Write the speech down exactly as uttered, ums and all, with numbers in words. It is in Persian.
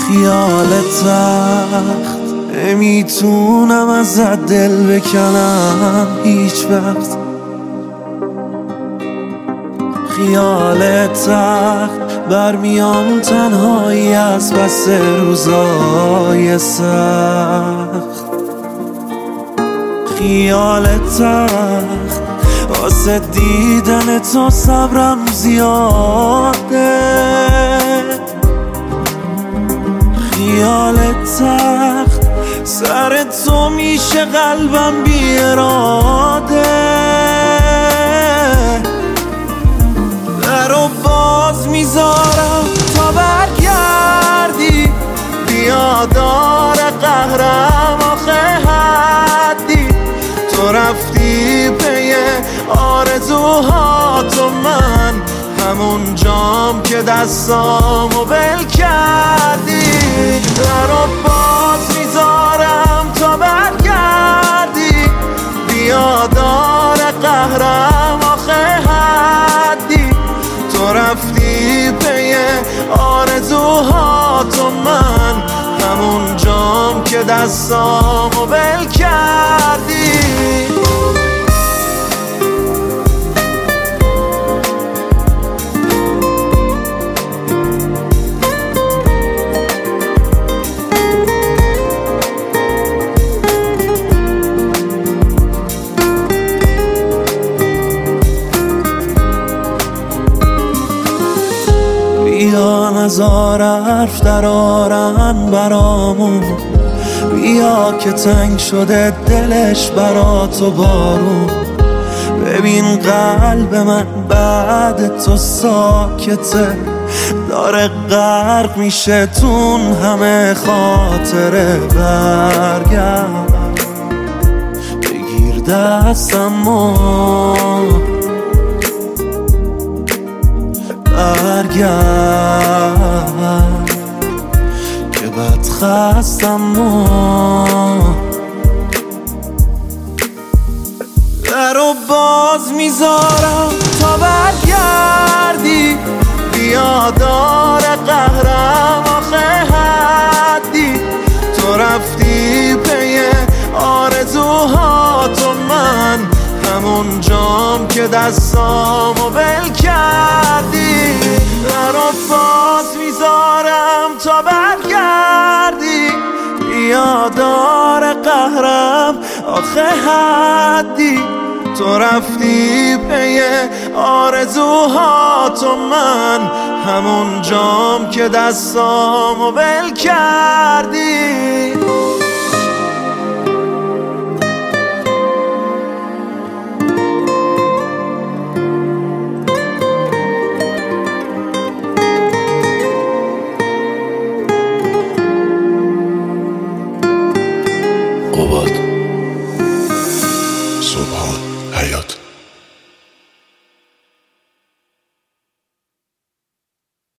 خیال تخت نمیتونم ازت دل بکنم هیچ وقت. خیال تخت برمیام تنهایی از پس روزای سخت. خیال تخت واسه دیدن تو صبرم زیاده. خیال تخت سر تو میشه قلبم بی اراده. درو باز میذارم تا برگردی، بیا دار قهرم آخه حدی. تو رفتی پی آرزوهاتو، من همون جام که دستامو بل کردی. درو باز میذارم تا برگردی، بیا دار قهرم آخه حدی. تو رفتی پی آرزوهاتو، من همون جام که دستامو بل کردی. بیا نزار حرف در آرن برامون، بیا که تنگ شده دلش برا تو بارون. ببین قلب من بعد تو ساکته، داره غرق میشه تون همه خاطره. برگرد بگیر دستمو، برگرد که بد خستم و درو باز میذارم تا برگردی، بیا دار قهرم آخه حدی. تو رفتی پی آرزوهاتو، من همون جام که دستامو بل کردی. درو باز میذارم تا برگردی، بیا دار قهرم آخه حدی. تو رفتی پی آرزوهاتو، من همون جام که دستامو بل کردی. قباد، صبح حیات.